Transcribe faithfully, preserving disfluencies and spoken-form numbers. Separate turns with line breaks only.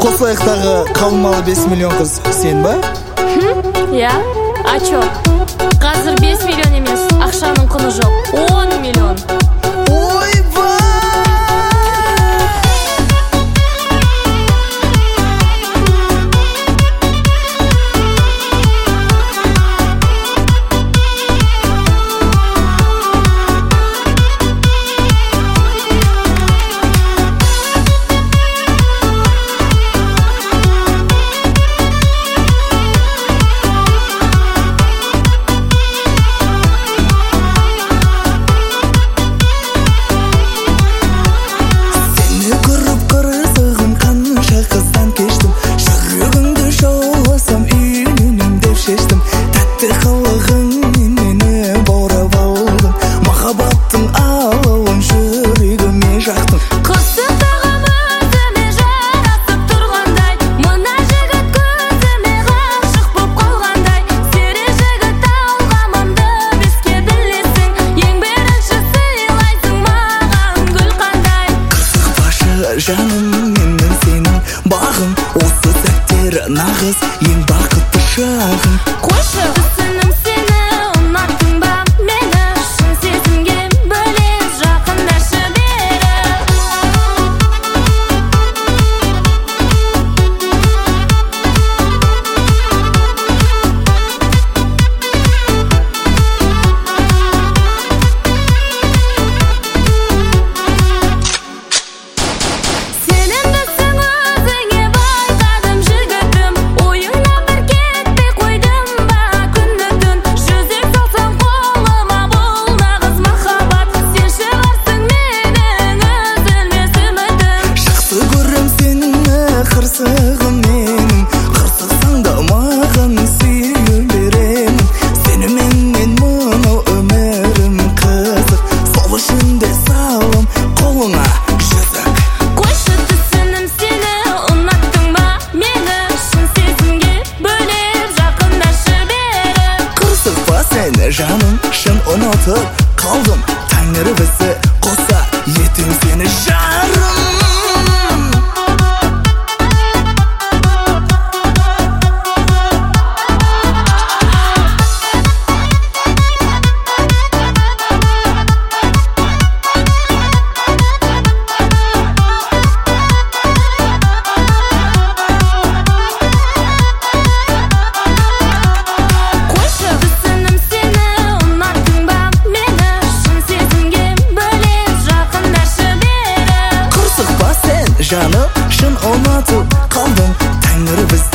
Қосылайықтағы қалмалы бес миллион қыз сен ба?
Я? А чё? Қазір бес миллион емес, ақшаның құны жоқ, он миллион.
Жаным, менің сенің бағым, осы сәттер нағыз ең бақытты шағым.
Қойшы, түсінім сені, ұнаттың ба мені, шын сезімге бөлеп жақындашы бері.
Қырсығым менің, қырсықсаң да маған сүйе беремін. Сеніменен мынау өмірім қызық, сол үшін де салам қолыңа жүзік.
Қойшы, түсінім сені, ұнаттың ба мені, шын сезімге бөлеп жақындашы бері.
Қырсық па сені жаным, шын ұнатып қалдым. Тәңір бізді қоса, ертең сені жарым. Жаным, шын ұнатып қалдым. Тәңір бізді